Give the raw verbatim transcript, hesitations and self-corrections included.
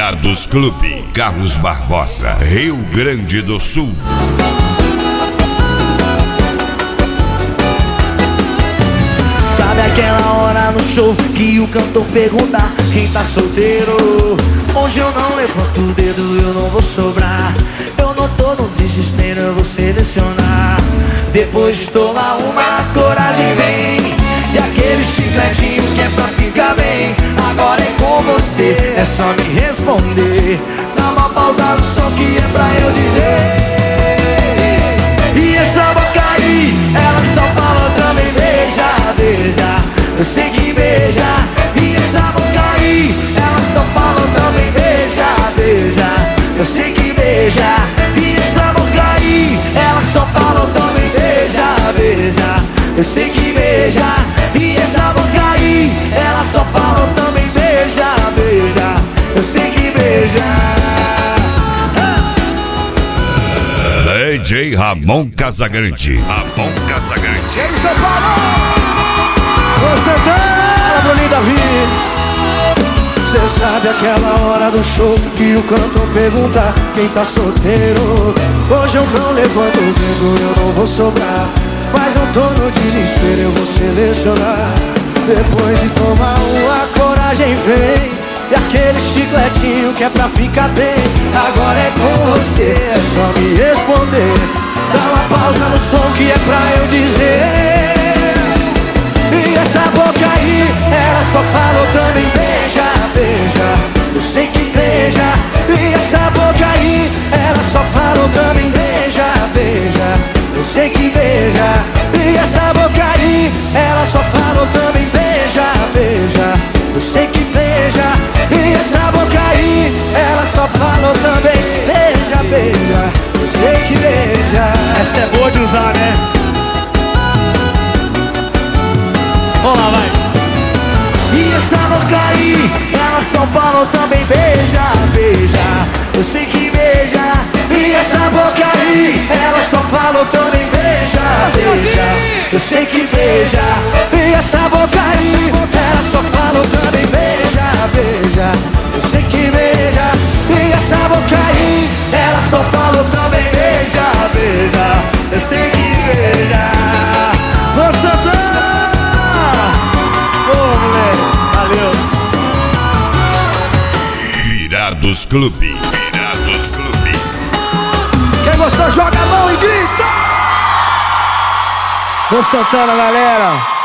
Virados Clube, Carlos Barbosa, Rio Grande do Sul. Sabe aquela hora no show que o cantor pergunta quem tá solteiro? Hoje eu não levanto o dedo, eu não vou sobrar. Eu não tô no desespero, eu vou selecionar. Depois de tomar uma, coragem vem. E aquele chicletinho que é pra ficar bem. Agora é com você, é só me responder. Dá uma pausa no som que é pra eu dizer. E essa boca aí, ela só fala também beija, beija. Eu sei que beija. E essa boca aí, ela só fala também beija, beija. Eu sei que beija. E essa boca aí, ela só fala também beija, beija. Eu sei que beija. E essa boca aí, ela só fala também beija, beija. Eu sei que beija. D J Ramon Casagrande. Ramon Casagrande. E aí, São Paulo! Você tá, Bruninho Davi. Cê sabe aquela hora do show que o cantor pergunta quem tá solteiro? Hoje eu não levanto o dedo, eu não vou sobrar. Mas não tô no desespero, eu vou selecionar. Depois de tomar uma, coragem vem. E aquele chicletinho que é pra ficar bem. Agora é com você, é só me responder. Dá uma pausa no som que é pra eu dizer. E essa boca aí, ela só falou também beija, beija. Eu sei que beija. E essa boca aí, ela só falou também beija, beija. Eu sei que beija. E essa boca aí, ela só falou também beija, beija. Eu sei que beija. E essa boca aí, ela só falou também beija, beija. Eu sei que beija. Essa é boa de usar, né? Vamos lá, vai. E essa boca aí, ela só falou também beija, beija. Eu sei que beija. E essa boca aí, ela só falou também beija, beija. Eu sei que beija. E essa boca aí, ela só falou também beija, beija. Eu sei que beija. E essa boca aí, ela só falou também beija, beija. Eu sei que beija. Vou Santana! Ô, moleque, valeu. Virados Clube. Virados Clube. Quem gostou, joga a mão e grita! Ô Santana, galera!